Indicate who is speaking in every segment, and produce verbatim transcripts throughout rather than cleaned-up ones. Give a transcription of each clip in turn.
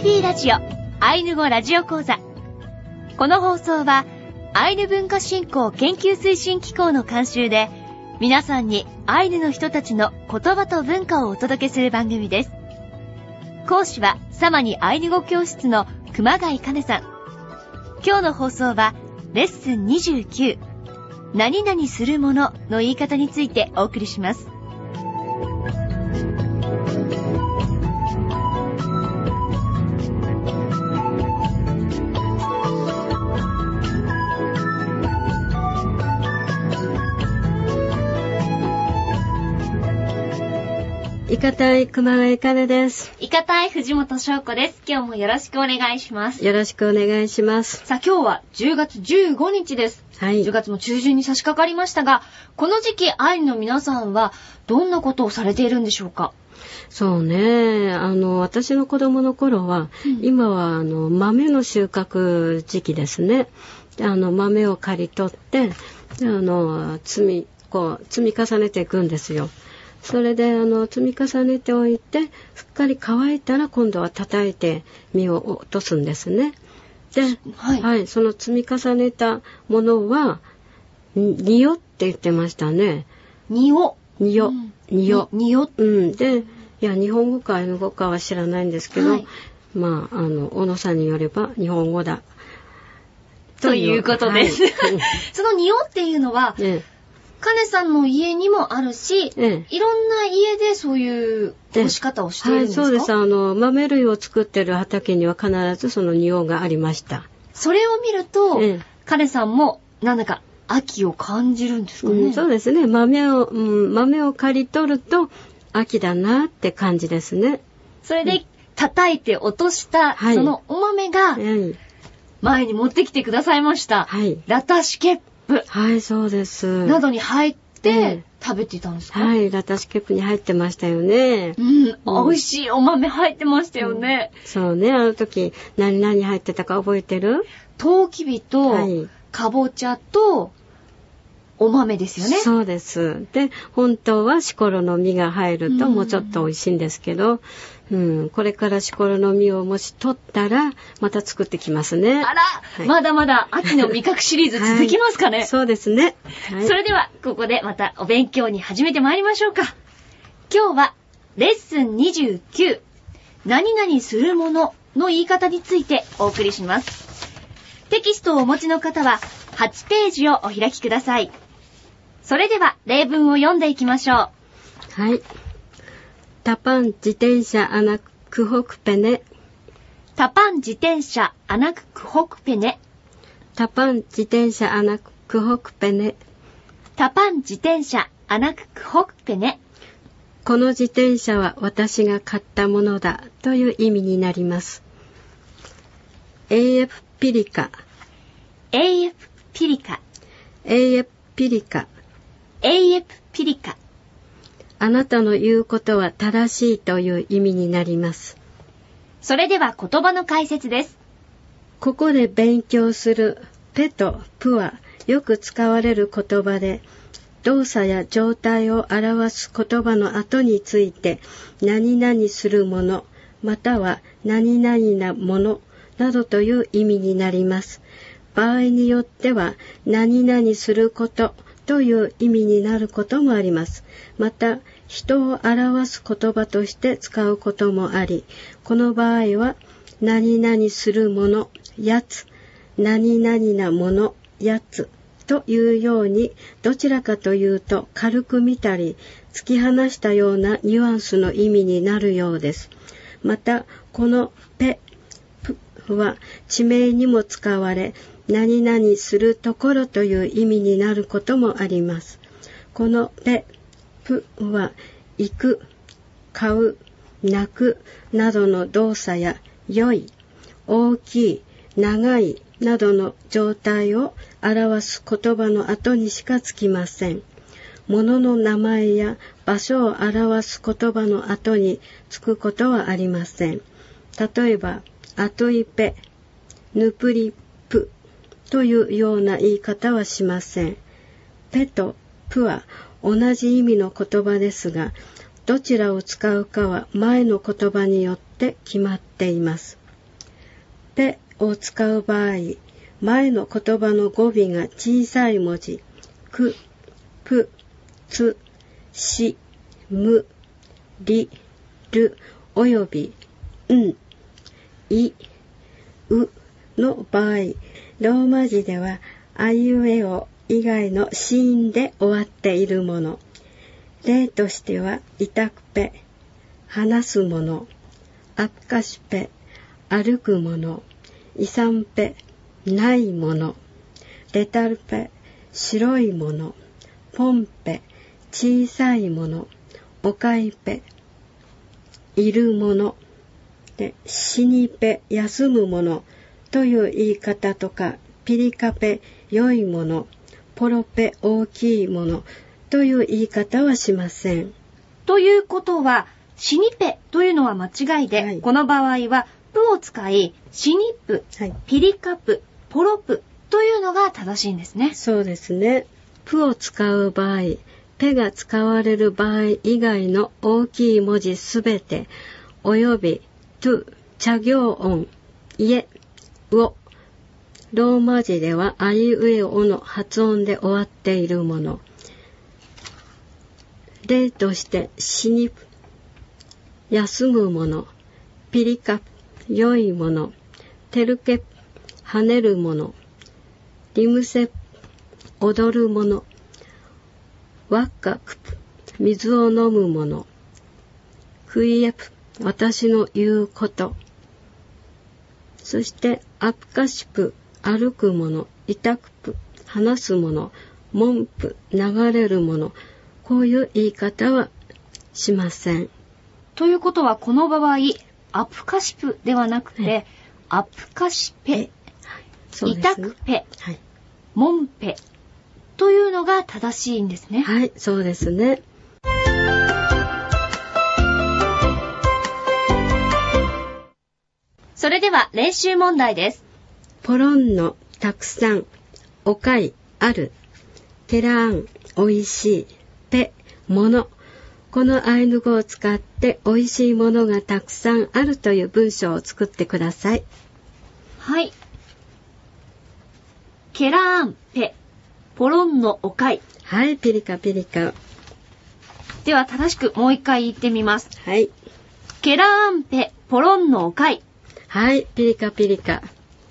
Speaker 1: エービー ラジオアイヌ語ラジオ講座。この放送はアイヌ文化振興研究推進機構の監修で、皆さんにアイヌの人たちの言葉と文化をお届けする番組です。講師はサマニアイヌ語教室の熊谷かねさん。今日の放送はレッスンにじゅうきゅう、何々するものの言い方についてお送りします。
Speaker 2: いかたい熊谷かねです。
Speaker 1: いかたい藤本翔子です。今日もよろしくお願いします。
Speaker 2: よろしくお願いします。
Speaker 1: さあ今日はじゅうがつじゅうごにちです。
Speaker 2: はい。
Speaker 1: じゅうがつも中旬に差し掛かりましたが、この時期アイヌの皆さんはどんなことをされているんでしょうか？
Speaker 2: そうね。あの、私の子供の頃は、うん、今はあの豆の収穫時期ですね。あの豆を刈り取って、あの積みこう積み重ねていくんですよ。それであの積み重ねておいて、すっかり乾いたら今度は叩いて実を落とすんですね。で、はい、はい、その積み重ねたものはにおって言ってましたね。
Speaker 1: にお、
Speaker 2: にお、にお、
Speaker 1: にお、
Speaker 2: うん。で、いや日本語かアイヌ語かは知らないんですけど、はい、まああの小野さんによれば日本語だ
Speaker 1: ということです。はい、そのにおっていうのは。ね、かねさんの家にもあるし、ええ、いろんな家でそういう干し方をしているんですか？
Speaker 2: はい、そうです。あの豆類を作ってる畑には必ずその仁王がありました。
Speaker 1: それを見ると、ええ、かねさんもなんだか秋を感じるんですかね？
Speaker 2: うん、そうですね。豆を、うん、豆を刈り取ると秋だなって感じですね。
Speaker 1: それで叩いて落とした、はい、そのお豆が前に持ってきてくださいました。はい、ラタシケップ。
Speaker 2: はい、そうです。
Speaker 1: などに入って食べていたんですか？
Speaker 2: はい、ラタシケップに入ってましたよね。
Speaker 1: うん、うん、美味しいお豆入ってましたよね。
Speaker 2: うん、そうね、あの時何々入ってたか覚えてる？
Speaker 1: トウキビと、はい、かぼちゃとお豆ですよね。
Speaker 2: そうです。で、本当はシコロの実が入るともうちょっと美味しいんですけど、うん、これからシコロの実をもし取ったらまた作ってきますね。
Speaker 1: あら、はい、まだまだ秋の味覚シリーズ続きますかね？
Speaker 2: はい、そうですね。
Speaker 1: はい、それではここでまたお勉強に始めてまいりましょうか。今日はレッスンにじゅうきゅう、何々するものの言い方についてお送りします。テキストをお持ちの方ははちページをお開きください。それでは例文を読んでいきましょう。
Speaker 2: はい。タパン自転車アナクホクペネ。
Speaker 1: タパン自転車アナクホクペネ。
Speaker 2: タパン自転車アナクホクペネ。
Speaker 1: タパン自転車アナクホクペネ。
Speaker 2: この自転車は私が買ったものだという意味になります。エーエフ ピリカ。
Speaker 1: エーエフ ピリカ。
Speaker 2: エーエフ ピリカ。
Speaker 1: エーエフ ピリカ。
Speaker 2: あなたの言うことは正しいという意味になります。
Speaker 1: それでは言葉の解説です。
Speaker 2: ここで勉強するペとプはよく使われる言葉で、動作や状態を表す言葉の後について何々するものまたは何々なものなどという意味になります。場合によっては何々することという意味になることもあります。また、人を表す言葉として使うこともあり、この場合は、何々するもの、やつ、何々なもの、やつというように、どちらかというと軽く見たり、突き放したようなニュアンスの意味になるようです。また、このペ、プは地名にも使われ、何々するところという意味になることもあります。このペ、プは行く、買う、泣くなどの動作や良い、大きい、長いなどの状態を表す言葉の後にしかつきません。物の名前や場所を表す言葉の後につくことはありません。例えば、アトイペ、ヌプリプというような言い方はしません。ペとプは同じ意味の言葉ですが、どちらを使うかは前の言葉によって決まっています。 ペを使う場合、前の言葉の語尾が小さい文字、く、ぷ、つ、し、む、り、る、および、ん、い、うの場合、ローマ字では、あいうえお以外の子音で終わっているもの。例としては、いたくぺ、話すもの、あっかしぺ、歩くもの、いさんぺ、ないもの、レタルぺ、白いもの、ポンぺ、小さいもの、おかいぺ、いるもの、で、しにぺ、休むものという言い方とか、ピリカぺ、良いもの、ポロぺ、大きいものという言い方はしません。
Speaker 1: ということは、しにぺというのは間違いで、はい、この場合は、ぷを使い、しにぷ、はい、ピリカぷ、ポロぷというのが正しいんですね。
Speaker 2: そうですね。ぷを使う場合、ぺが使われる場合以外の大きい文字すべて、および、と、茶行音、いえ、を、ローマ字ではあいうえおの発音で終わっているもの。例として、しにぷ、休むもの、ピリカ、良いもの、テルケ、跳ねるもの、リムセ、踊るもの、ワッカクプ、水を飲むもの、クイエプ、私の言うこと、そしてアプカシプ、歩くもの、イタクプ、話すもの、モンプ、流れるもの、こういう言い方はしません。
Speaker 1: ということはこの場合、アプカシプではなくて、はい、アプカシペ、はい、イタクペ、はい、モンペというのが正しいんですね。
Speaker 2: はい、そうですね。
Speaker 1: それでは練習問題です。
Speaker 2: ポロンのたくさん、おかい、ある、テラーン、おいしい、ペ、もの。このアイヌ語を使っておいしいものがたくさんあるという文章を作ってください。
Speaker 1: はい。ケラーンペ、ポロンのおかい。
Speaker 2: はい、ピリカピリカ。
Speaker 1: では正しくもう一回言ってみます。
Speaker 2: はい。
Speaker 1: ケラーンペ、ポロンのおかい。
Speaker 2: はい、ピリカピリカ。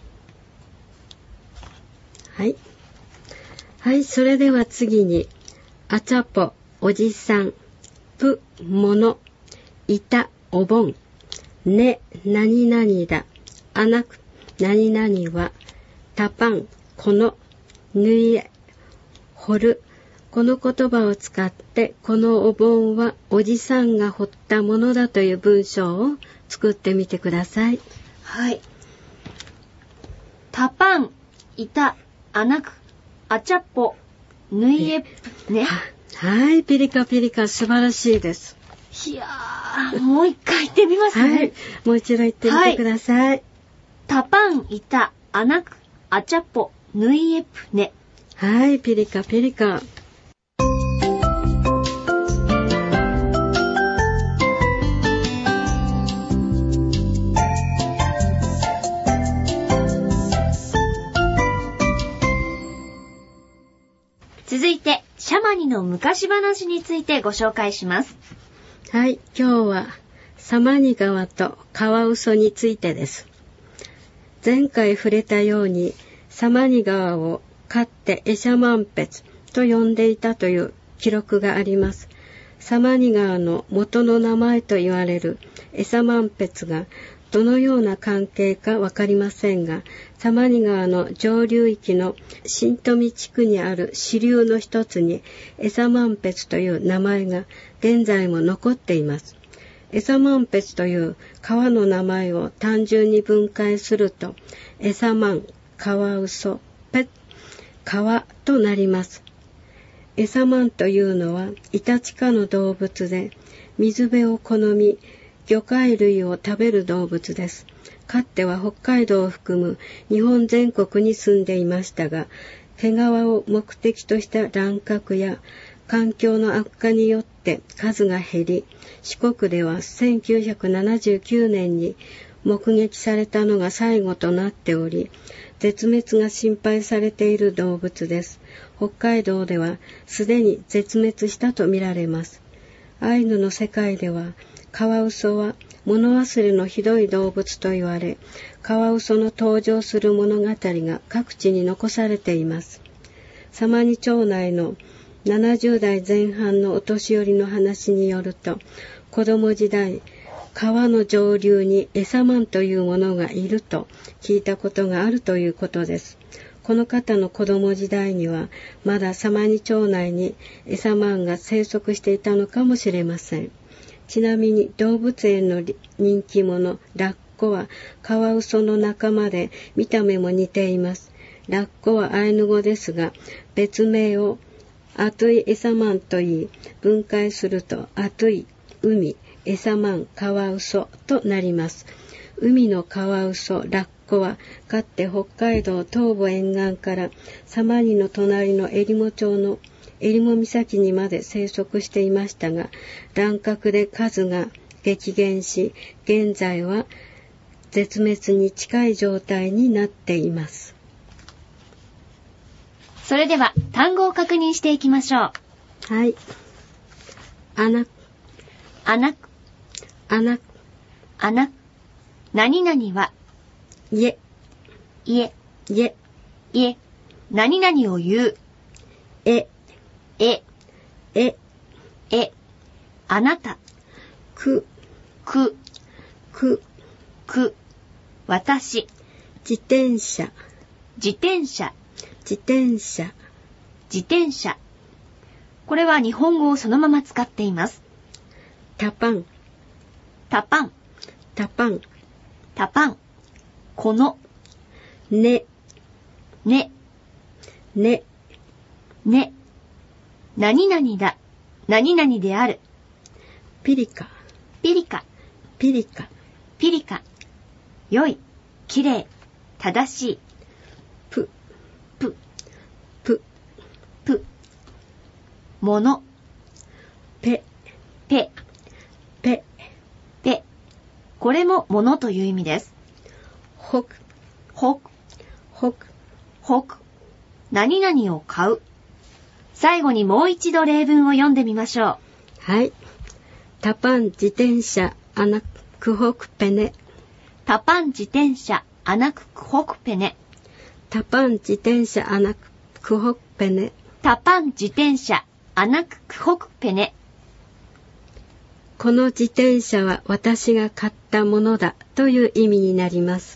Speaker 2: はい。はい、それでは次に、あちゃぽ、おじさん。ぷ、もの、いた、お盆、ね、なになにだ、あなく、なになには、たパン、この、ぬいえ、掘る。この言葉を使って、このお盆はおじさんが掘ったものだという文章を作ってみてください。
Speaker 1: はい。たパン、いた、あなく、あちゃっぽ、ぬいえ、ね。
Speaker 2: はい、ピリカピリカ、素晴らしいです。
Speaker 1: いやー、もう一回言ってみますね。
Speaker 2: はい、もう一度言ってみてください。はい、
Speaker 1: たパン、いた、あなく、あちゃっぽ、ぬいえぷね。
Speaker 2: はい、ピリカピリカ。
Speaker 1: 続いて、シャマニの昔話についてご紹介します。
Speaker 2: はい、今日はサマニ川とカワウソについてです。前回触れたように、サマニ川をかってエシャマンペツと呼んでいたという記録があります。サマニ川の元の名前と言われるエサマンペツがどのような関係かわかりませんが、サマニ川の上流域の新富地区にある支流の一つにエサマンペツという名前が現在も残っています。エサマンペツという川の名前を単純に分解すると、エサマン、カワウソ、ペ、川となります。エサマンというのはイタチ科の動物で、水辺を好み、魚介類を食べる動物です。かつては北海道を含む日本全国に住んでいましたが、毛皮を目的とした乱獲や環境の悪化によって数が減り、四国ではせんきゅうひゃくななじゅうきゅうねんに目撃されたのが最後となっており、絶滅が心配されている動物です。北海道ではすでに絶滅したとみられます。アイヌの世界では、カワウソは物忘れのひどい動物と言われ、カワウソの登場する物語が各地に残されています。様似町内のななじゅうだいぜん半のお年寄りの話によると、子供時代、川の上流にエサマンというものがいると聞いたことがあるということです。この方の子供時代には、まだ様似町内にエサマンが生息していたのかもしれません。ちなみに動物園の人気者、ラッコはカワウソの仲間で見た目も似ています。ラッコはアイヌ語ですが、別名をアトゥイエサマンと言い、分解するとアトゥイ、海、エサマン、カワウソとなります。海のカワウソ、ラッコは、かつて北海道東部沿岸から様似の隣のえりも町のえりも岬にまで生息していましたが、乱獲で数が激減し、現在は絶滅に近い状態になっています。
Speaker 1: それでは単語を確認していきましょう。
Speaker 2: はい。アナ、
Speaker 1: アナ、
Speaker 2: アナ、
Speaker 1: アナ、何々は、
Speaker 2: いえ、
Speaker 1: いえ、
Speaker 2: いえ、
Speaker 1: いえ、何々を言う、
Speaker 2: え、
Speaker 1: え、
Speaker 2: え、
Speaker 1: え、あなた、
Speaker 2: く、
Speaker 1: く、
Speaker 2: く、
Speaker 1: く、私、
Speaker 2: 自転車、
Speaker 1: 自転車、
Speaker 2: 自転車、
Speaker 1: 自転車。これは日本語をそのまま使っています。
Speaker 2: タパン、
Speaker 1: タパン、
Speaker 2: タパン、
Speaker 1: タパン、この、
Speaker 2: ね、
Speaker 1: ね、
Speaker 2: ね、
Speaker 1: ね、何々だ、何々である、
Speaker 2: ピリカ、
Speaker 1: ピリカ、
Speaker 2: ピリカ、
Speaker 1: ピリカ、良い、きれい、正しい、
Speaker 2: ぷ、
Speaker 1: ぷ、
Speaker 2: ぷ、
Speaker 1: ぷ、もの、
Speaker 2: ぺ、
Speaker 1: ぺ、
Speaker 2: ぺ、
Speaker 1: ぺ。これもものという意味です。
Speaker 2: ほく、
Speaker 1: ほく、
Speaker 2: ほく、
Speaker 1: ほく。何々を買う。最後にもう一度例文を読んでみましょう。
Speaker 2: はい。タパン自転車、アナクホクペネ。
Speaker 1: タパン自転車、アナククホクペネ。
Speaker 2: タパン自転車、アナクホクペネ。
Speaker 1: タパン自転車、アナククホクペネ。
Speaker 2: この自転車は私が買ったものだという意味になります。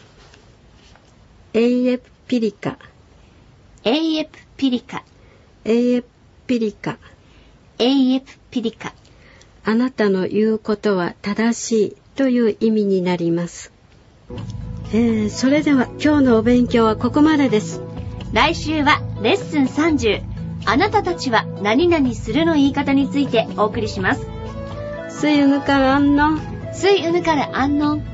Speaker 2: エイエプピリカ、
Speaker 1: エイエプピリカ、
Speaker 2: エイエプピリカ。
Speaker 1: エイエプピリカ。
Speaker 2: あなたの言うことは正しいという意味になります。えー、それでは今日のお勉強はここまでです。
Speaker 1: 来週はレッスンさんじゅう、あなたたちは何々するの言い方についてお送りします。
Speaker 2: スイウヌからあんの
Speaker 1: スイウヌからあんのん。